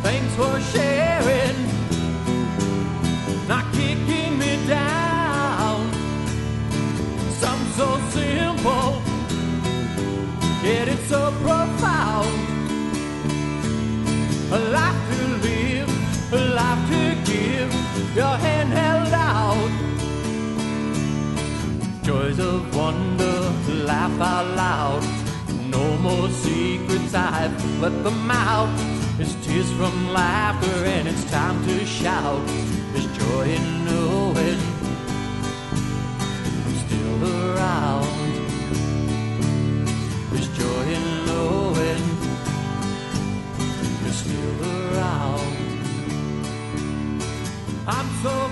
Thanks for sharing, not kicking me down. Something so simple, yet it's so profound. A life to live, a life to give, your hand held out. Joys of wonder, laugh out loud. No more secrets, I've let them out. It's tears from laughter and it's time to shout. There's joy in knowing I'm still around. There's joy in knowing you're still around. I'm so